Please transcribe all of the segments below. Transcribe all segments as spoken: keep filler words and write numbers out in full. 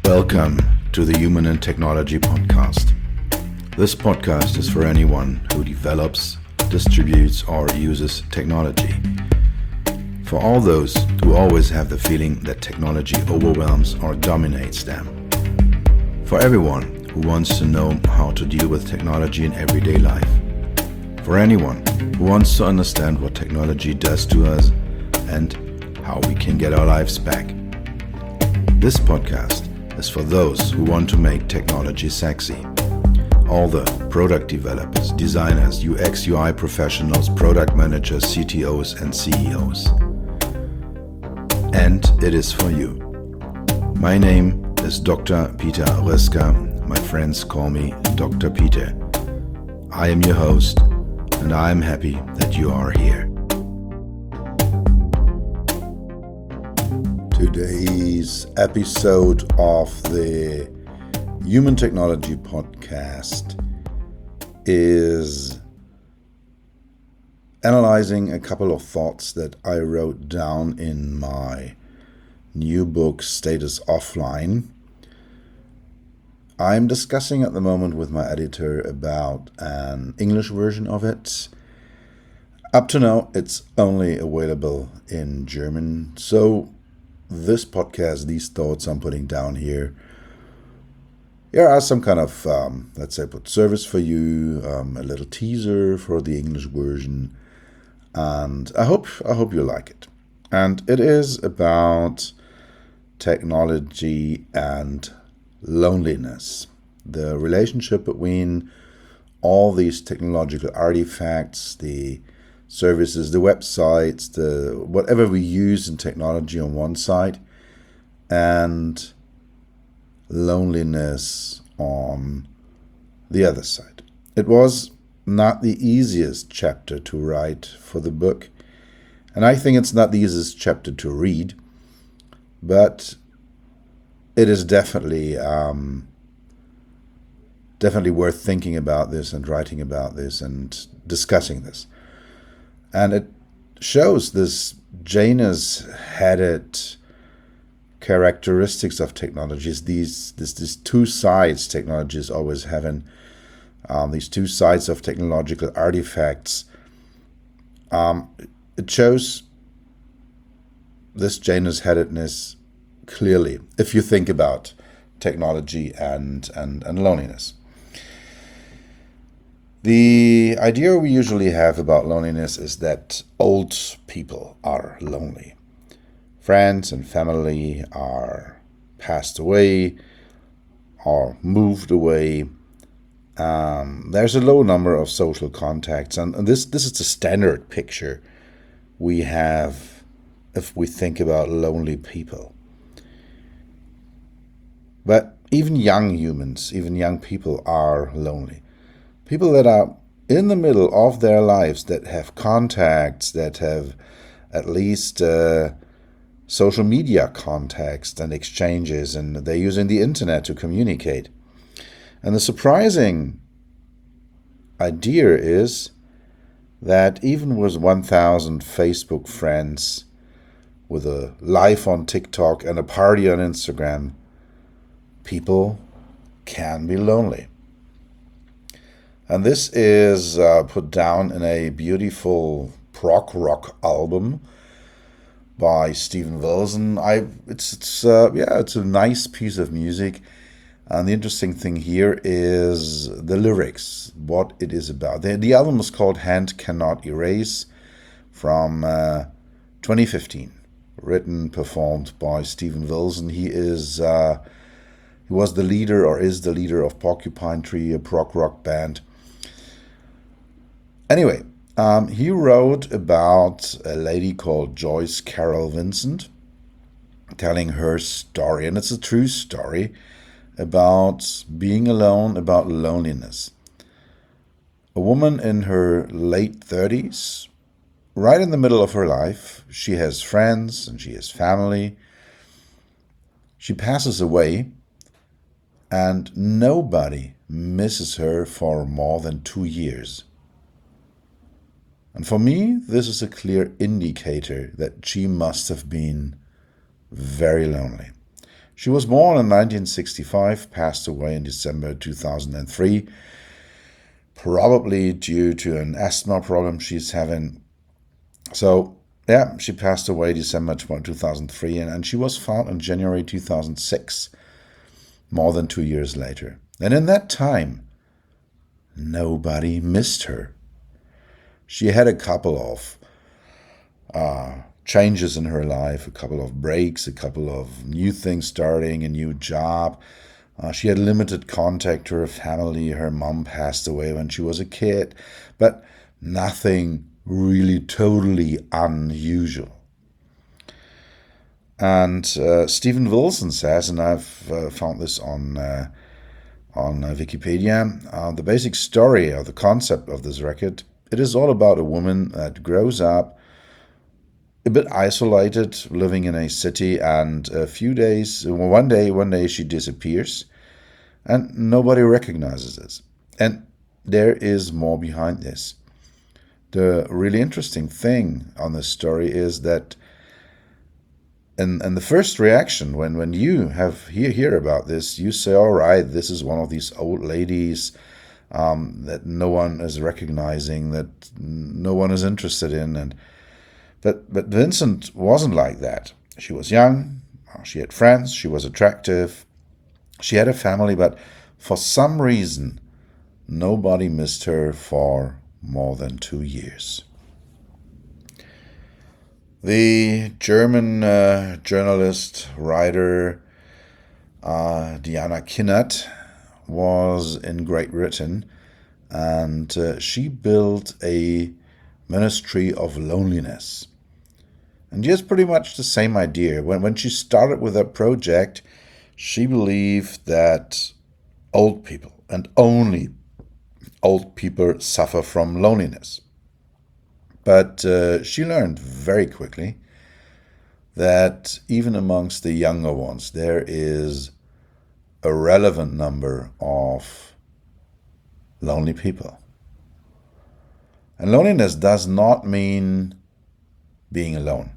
Welcome to the Human and Technology Podcast. This podcast is for anyone who develops, distributes, or uses technology. For all those who always have the feeling that technology overwhelms or dominates them. For everyone who wants to know how to deal with technology in everyday life. For anyone who wants to understand what technology does to us and how we can get our lives back. This podcast is for those who want to make technology sexy. All the product developers, designers, U X U I professionals, product managers, C T Os, and C E Os. And it is for you. My name is Doctor Peter Röska. My friends call me Doctor Peter. I am your host, and I am happy that you are here. Today's episode of the Human Technology Podcast is analyzing a couple of thoughts that I wrote down in my new book, Status Offline. I'm discussing at the moment with my editor about an English version of it. Up to now, it's only available in German, so this podcast, these thoughts I'm putting down here, here are some kind of, um, let's say, put service for you, um, a little teaser for the English version, and I hope I hope you like it. And it is about technology and loneliness, the relationship between all these technological artifacts, the services, the websites, the whatever we use in technology on one side, and loneliness on the other side. It was not the easiest chapter to write for the book, and I think it's not the easiest chapter to read, but it is definitely um, definitely worth thinking about this and writing about this and discussing this. And it shows this Janus-headed characteristics of technologies, these this, these two sides technologies always having, um, these two sides of technological artifacts. Um, it shows this Janus-headedness clearly if you think about technology and, and, and loneliness. The idea we usually have about loneliness is that old people are lonely. Friends and family are passed away or moved away. Um, there's a low number of social contacts, and, and this, this is the standard picture we have if we think about lonely people. But even young humans, even young people are lonely. People that are in the middle of their lives, that have contacts, that have at least uh, social media contacts and exchanges, and they're using the internet to communicate. And the surprising idea is that even with one thousand Facebook friends, with a live on TikTok and a party on Instagram, people can be lonely. And this is uh, put down in a beautiful prog rock album by Steven Wilson. I it's it's uh, yeah, it's a nice piece of music, and the interesting thing here is the lyrics, what it is about. The, the album is called Hand Cannot Erase, from uh, twenty fifteen, written, performed by Steven Wilson. He is uh, he was the leader or is the leader of Porcupine Tree, a prog rock band. Anyway, um, he wrote about a lady called Joyce Carol Vincent, telling her story, and it's a true story about being alone, about loneliness. A woman in her late thirties, right in the middle of her life, she has friends and she has family. She passes away, and nobody misses her for more than two years. And for me, this is a clear indicator that she must have been very lonely. She was born in nineteen sixty-five, passed away in December two thousand three, probably due to an asthma problem she's having. So, yeah, she passed away December two thousand three, and, and she was found in January two thousand six, more than two years later. And in that time, nobody missed her. She had a couple of uh, changes in her life, a couple of breaks, a couple of new things starting, a new job. Uh, she had limited contact to her family. Her mom passed away when she was a kid, but nothing really totally unusual. And uh, Steven Wilson says, and I've uh, found this on uh, on uh, Wikipedia, uh, the basic story or the concept of this record, it is all about a woman that grows up a bit isolated, living in a city, and a few days, one day, one day she disappears, and nobody recognizes this. And there is more behind this. The really interesting thing on this story is that, and and the first reaction when, when you have hear hear about this, you say, all right, this is one of these old ladies um, that no one is recognizing, that no one is interested in, and But, but Vincent wasn't like that. She was young, she had friends, she was attractive, she had a family, but for some reason, nobody missed her for more than two years. The German uh, journalist, writer uh, Diana Kinnert was in Great Britain, and uh, she built a ministry of loneliness. And she has pretty much the same idea. When, when she started with that project, she believed that old people, and only old people, suffer from loneliness. But uh, she learned very quickly that even amongst the younger ones, there is a relevant number of lonely people. And loneliness does not mean being alone.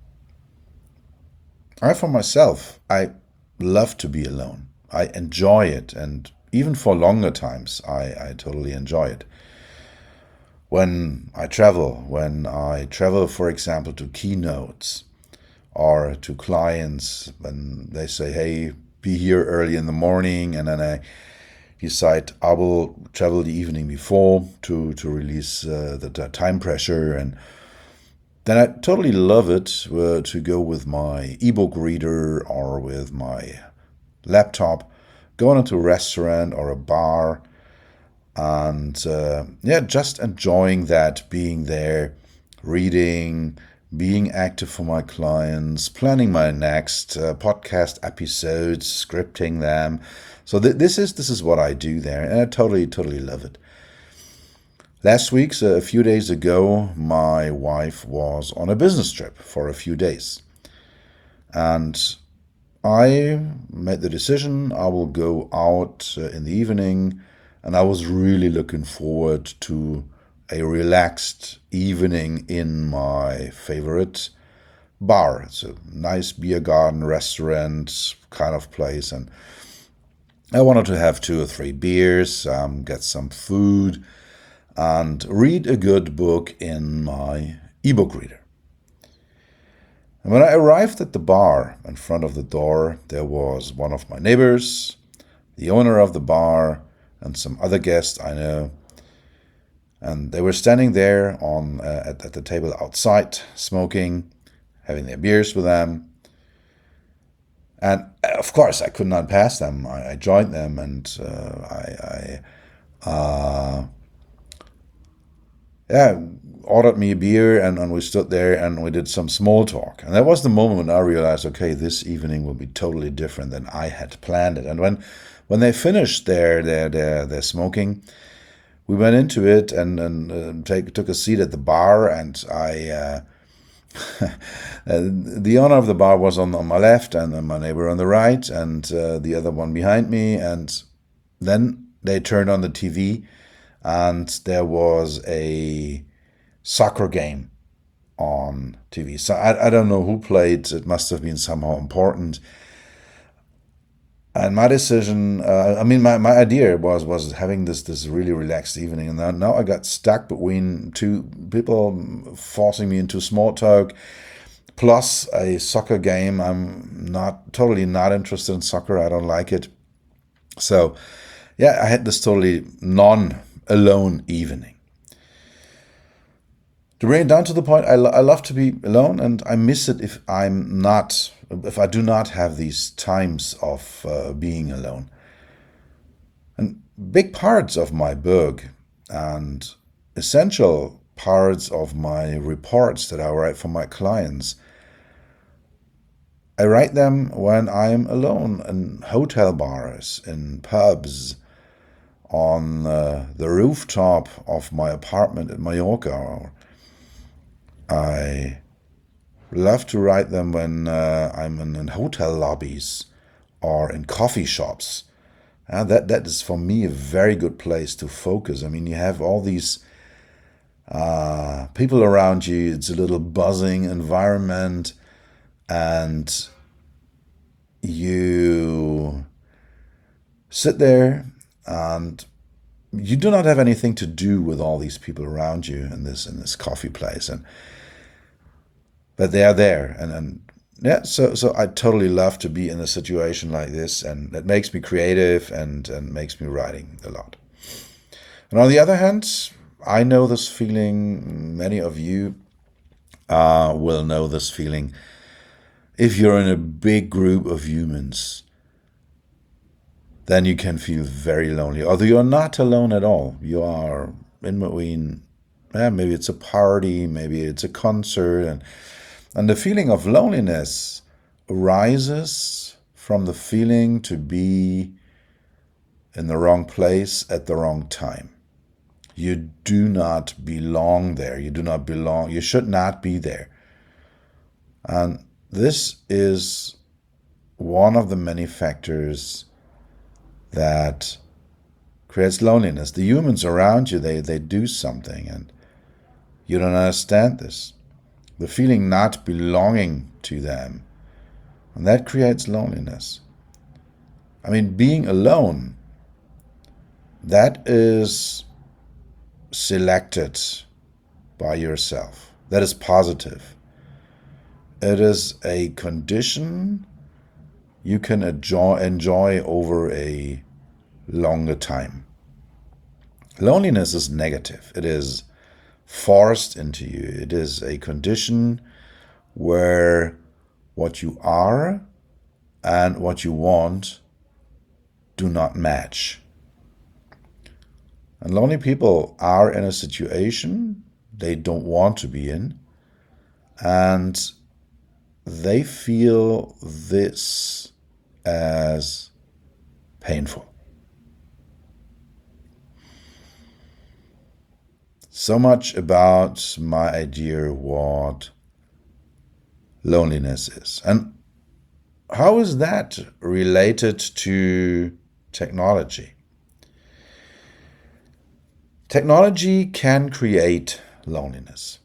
I, for myself, I love to be alone. I enjoy it, and even for longer times, I, I totally enjoy it. When I travel, when I travel, for example, to keynotes or to clients, when they say, hey, be here early in the morning, and then I decide I will travel the evening before to, to release uh, the, the time pressure, and then I totally love it uh, to go with my ebook reader or with my laptop, going into a restaurant or a bar, and uh, yeah, just enjoying that, being there, reading, being active for my clients, planning my next uh, podcast episodes, scripting them. So th- this is this is what I do there, and I totally, totally love it. Last week, so a few days ago, my wife was on a business trip for a few days. And I made the decision I will go out uh, in the evening, and I was really looking forward to a relaxed evening in my favorite bar. It's a nice beer garden, restaurant kind of place, and I wanted to have two or three beers, um, get some food, and read a good book in my ebook reader. And when I arrived at the bar, in front of the door, there was one of my neighbors, the owner of the bar, and some other guests I know. And they were standing there on uh, at, at the table outside, smoking, having their beers with them. And of course, I could not pass them. I, I joined them, and uh, I, I uh, yeah, ordered me a beer, and, and we stood there and we did some small talk. And that was the moment when I realized, okay, this evening will be totally different than I had planned it. And when when they finished their their their, their smoking, we went into it and, and uh, take, took a seat at the bar, and I uh, the owner of the bar was on, on my left, and my neighbor on the right, and uh, the other one behind me. And then they turned on the T V, and there was a soccer game on T V. So I, I don't know who played. It must have been somehow important. And my decision, uh, I mean, my, my idea was was having this this really relaxed evening, and now, now I got stuck between two people forcing me into small talk, plus a soccer game. I'm not totally not interested in soccer. I don't like it. So, yeah, I had this totally non-alone evening. To bring it down to the point, I, lo- I love to be alone, and I miss it if I'm not, if I do not have these times of uh, being alone. And big parts of my book and essential parts of my reports that I write for my clients, I write them when I'm alone in hotel bars, in pubs, on uh, the rooftop of my apartment in Mallorca. I love to write them when uh, I'm in, in hotel lobbies or in coffee shops. Uh, that that is for me a very good place to focus. I mean, you have all these uh, people around you. It's a little buzzing environment, and you sit there, and you do not have anything to do with all these people around you in this in this coffee place, and but they are there, and and yeah. So so I totally love to be in a situation like this, and that makes me creative and and makes me writing a lot. And on the other hand, I know this feeling. Many of you uh, will know this feeling. If you're in a big group of humans, then you can feel very lonely. Although you're not alone at all. You are in between, yeah, maybe it's a party, maybe it's a concert, and and the feeling of loneliness arises from the feeling to be in the wrong place at the wrong time. You do not belong there. You do not belong. You should not be there. And this is one of the many factors that creates loneliness. The humans around you, they, they do something, and you don't understand this. The feeling not belonging to them, and that creates loneliness. I mean, being alone, that is selected by yourself. That is positive. It is a condition you can enjoy, enjoy over a longer time. Loneliness is negative. It is forced into you. It is a condition where what you are and what you want do not match. And lonely people are in a situation they don't want to be in, and they feel this as painful. So much about my idea what loneliness is. And how is that related to technology? Technology can create loneliness.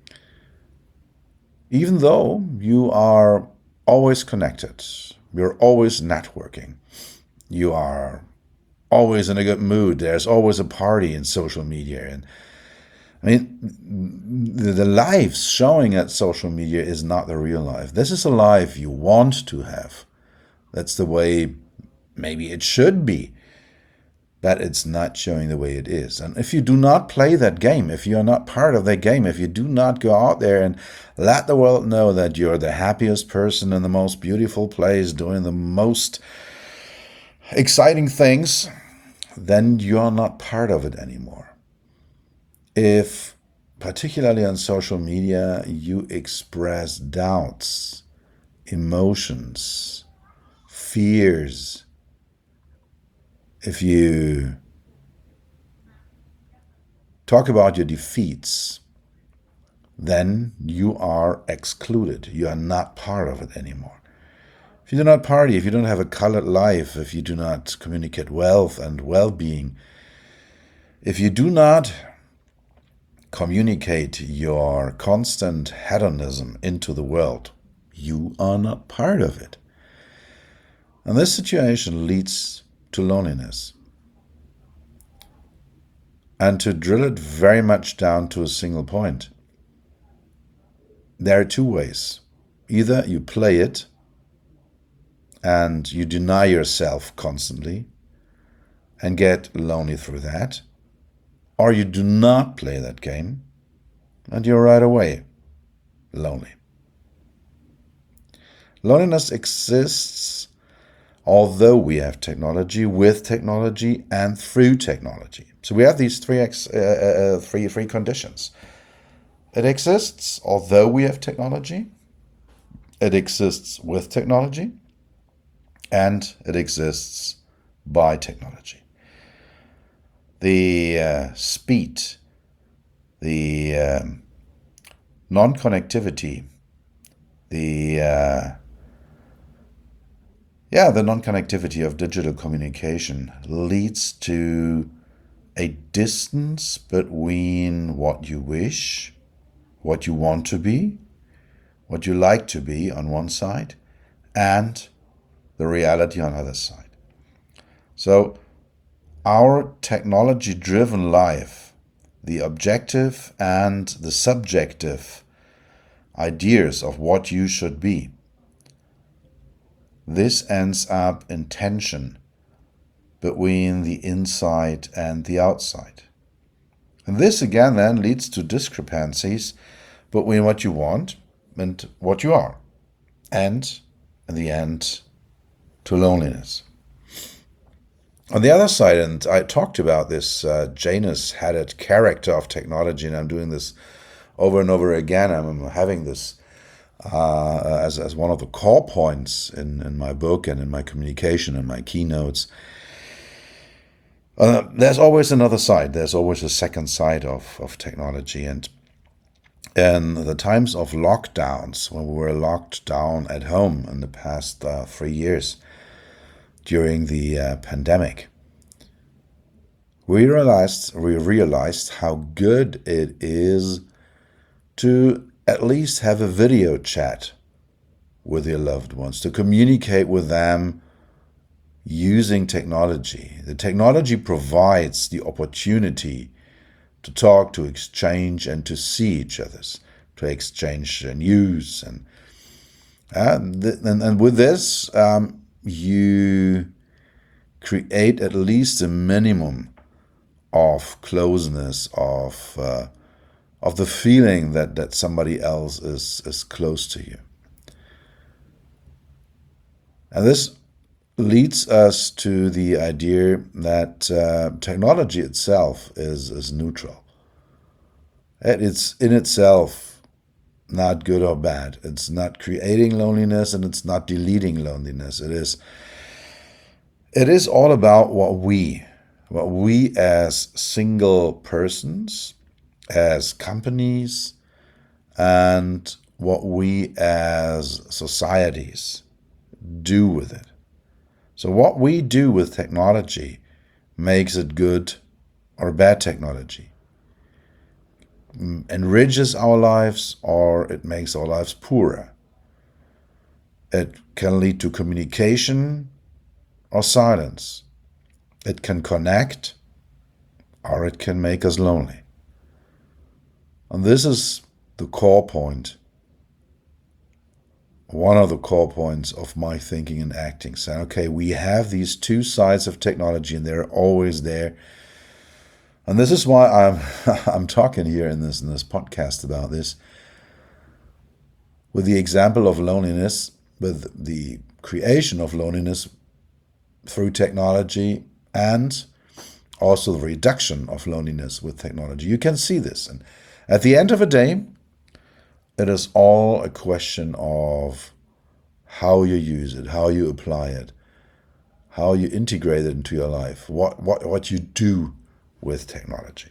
Even though you are always connected, you're always networking, you are always in a good mood, there's always a party in social media, and I mean, the, the life showing at social media is not the real life. This is a life you want to have. That's the way maybe it should be, but it's not showing the way it is. And if you do not play that game, if you're not part of that game, if you do not go out there and let the world know that you're the happiest person in the most beautiful place, doing the most exciting things, then you're not part of it anymore. If, particularly on social media, you express doubts, emotions, fears, if you talk about your defeats, then you are excluded. You are not part of it anymore. If you do not party, if you don't have a colored life, if you do not communicate wealth and well-being, if you do not communicate your constant hedonism into the world, you are not part of it. And this situation leads to loneliness. And to drill it very much down to a single point, there are two ways. Either you play it and you deny yourself constantly and get lonely through that, or you do not play that game and you're right away lonely. Loneliness exists although we have technology, with technology, and through technology. So we have these three, ex, uh, uh, three, three conditions. It exists although we have technology, it exists with technology, and it exists by technology. The uh, speed, the um, non-connectivity, the uh, yeah, the non-connectivity of digital communication leads to a distance between what you wish, what you want to be, what you like to be on one side, and the reality on the other side. So our technology-driven life, the objective and the subjective ideas of what you should be, this ends up in tension between the inside and the outside. And this again then leads to discrepancies between what you want and what you are. And in the end, to loneliness. On the other side, and I talked about this uh, Janus-headed character of technology, and I'm doing this over and over again. I'm having this uh, as, as one of the core points in, in my book and in my communication and my keynotes. Uh, there's always another side. There's always a second side of, of technology. And in the times of lockdowns, when we were locked down at home in the past uh, three years during the uh, pandemic, we realized we realized how good it is to at least have a video chat with your loved ones, to communicate with them using technology. The technology provides the opportunity to talk, to exchange, and to see each other's, to exchange news. And, uh, th- and, and with this, um, you create at least a minimum of closeness, of uh, of the feeling that, that somebody else is, is close to you. And this leads us to the idea that uh, technology itself is, is neutral. It's in itself not good or bad. It's not creating loneliness and it's not deleting loneliness. It is, it is all about what we, what we as single persons, as companies, and what we as societies do with it. So what we do with technology makes it good or bad technology. Enriches our lives or it makes our lives poorer. It can lead to communication or silence. It can connect or it can make us lonely. And this is the core point, one of the core points of my thinking and acting. Saying, okay, we have these two sides of technology and they're always there. And this is why I'm I'm talking here in this in this podcast about this. With the example of loneliness, with the creation of loneliness through technology and also the reduction of loneliness with technology. You can see this. And at the end of the day, it is all a question of how you use it, how you apply it, how you integrate it into your life, what what, what you do with technology.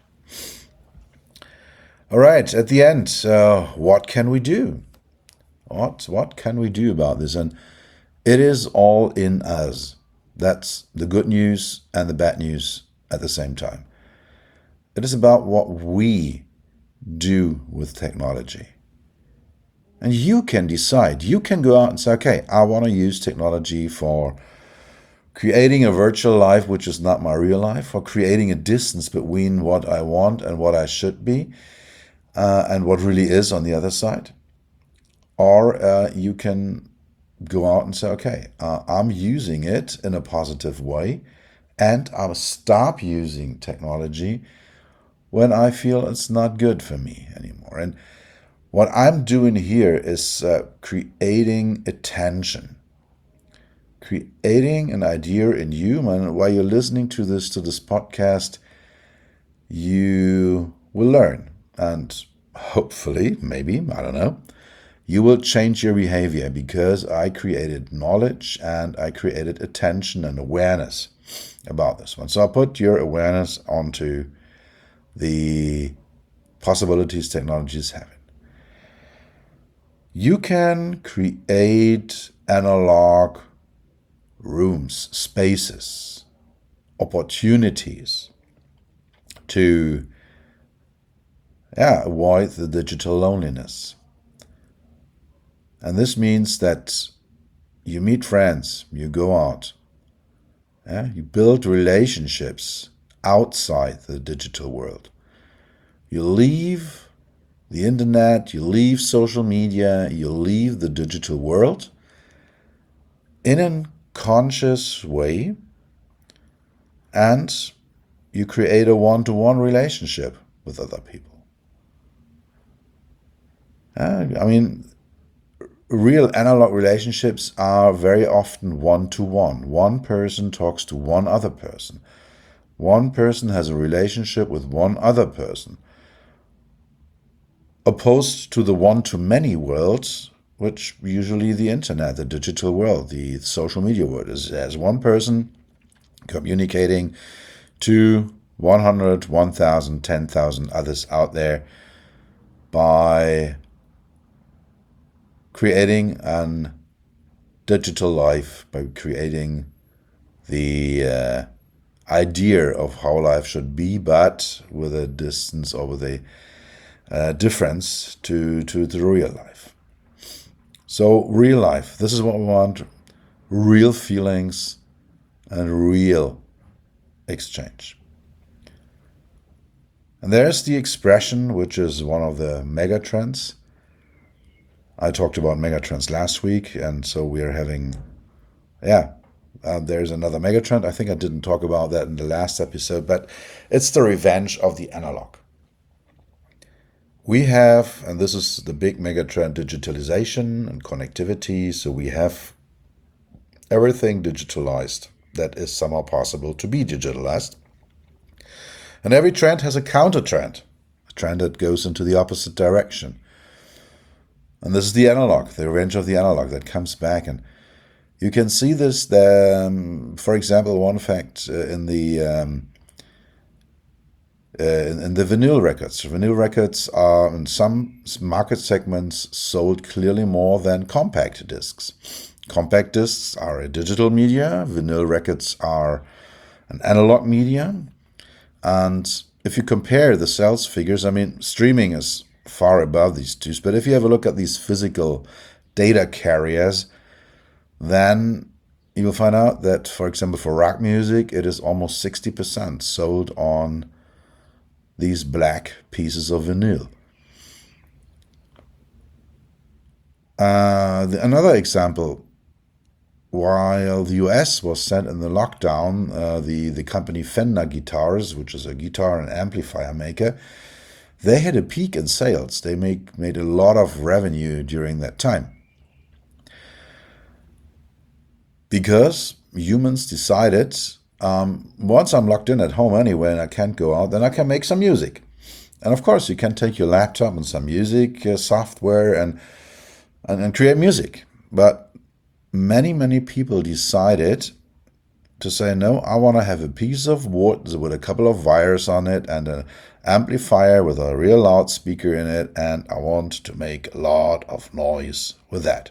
All right, at the end, uh, what can we do? What, what can we do about this? And it is all in us. That's the good news and the bad news at the same time. It is about what we do with technology. And you can decide. You can go out and say, okay, I want to use technology for creating a virtual life which is not my real life, or creating a distance between what I want and what I should be, uh, and what really is on the other side. Or uh, you can go out and say, okay, uh, I'm using it in a positive way, and I'll stop using technology when I feel it's not good for me anymore. And what I'm doing here is uh, creating attention, creating an idea in you. And while you're listening to this, to this podcast, you will learn. And hopefully, maybe, I don't know, you will change your behavior, because I created knowledge and I created attention and awareness about this one. So I'll put your awareness onto the possibilities technology is having. You can create analog rooms, spaces, opportunities to yeah, avoid the digital loneliness. And this means that you meet friends, you go out, yeah, you build relationships outside the digital world. You leave the internet, you leave social media, you leave the digital world in a conscious way, and you create a one-to-one relationship with other people. Uh, I mean, real analog relationships are very often one-to-one. One person talks to one other person. One person has a relationship with one other person, opposed to the one-to-many worlds, which usually the internet, the digital world, the social media world is as one person communicating to one hundred, one thousand, ten thousand others out there by creating a digital life, by creating the uh, idea of how life should be, but with a distance or with a uh, difference to, to the real life. So real life, this is what we want, real feelings and real exchange. And there's the expression, which is one of the mega trends. I talked about megatrends last week, and so we are having, yeah, uh, there's another megatrend. I think I didn't talk about that in the last episode, but it's the revenge of the analog. We have, and this is the big megatrend, digitalization and connectivity. So we have everything digitalized that is somehow possible to be digitalized. And every trend has a counter trend, a trend that goes into the opposite direction. And this is the analog, the revenge of the analog that comes back. And you can see this, the, um, for example, one fact uh, in the um, uh, in, in the vinyl records. Vinyl records are in some market segments sold clearly more than compact discs. Compact discs are a digital media, vinyl records are an analog media. And if you compare the sales figures, I mean, streaming is far above these two, but if you have a look at these physical data carriers, then you will find out that, for example, for rock music, it is almost sixty percent sold on these black pieces of vinyl. Uh, the, another example, while the U S was sent in the lockdown, uh, the, the company Fender Guitars, which is a guitar and amplifier maker, they had a peak in sales. They make, made a lot of revenue during that time. Because humans decided, um, once I'm locked in at home anyway and I can't go out, then I can make some music. And of course, you can take your laptop and some music uh, software and, and, and create music. But many, many people decided to say, no, I want to have a piece of wood with a couple of wires on it and an amplifier with a real loudspeaker in it, and I want to make a lot of noise with that.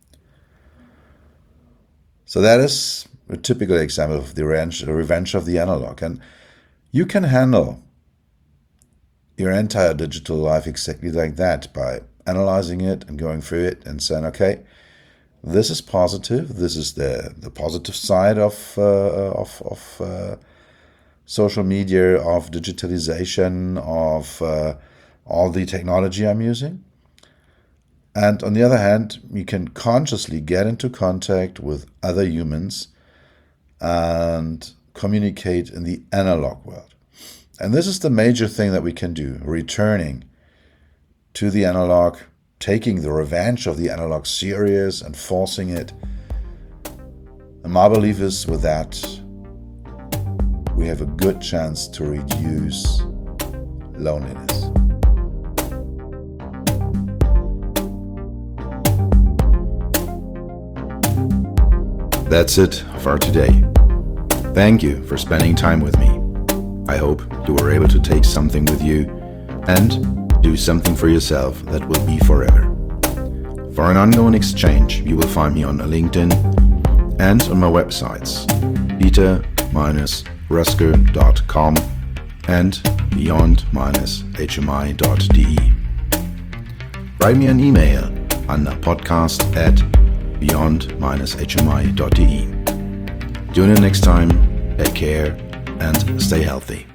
So that is a typical example of the revenge, the revenge of the analog. And you can handle your entire digital life exactly like that, by analyzing it and going through it and saying, okay, This is positive. This is the, the positive side of, uh, of, of uh, social media, of digitalization, of uh, all the technology I'm using. And on the other hand, you can consciously get into contact with other humans and communicate in the analog world. And this is the major thing that we can do, returning to the analog, taking the revenge of the analog serious and forcing it. And my belief is with that, we have a good chance to reduce loneliness. That's it for today. Thank you for spending time with me. I hope you were able to take something with you and do something for yourself that will be forever. For an ongoing exchange, you will find me on LinkedIn and on my websites peter dash röske dot com and beyond dash h m i dot d e. Write me an email on podcast at beyond dash h m i dot d e. Tune in next time, take care and stay healthy.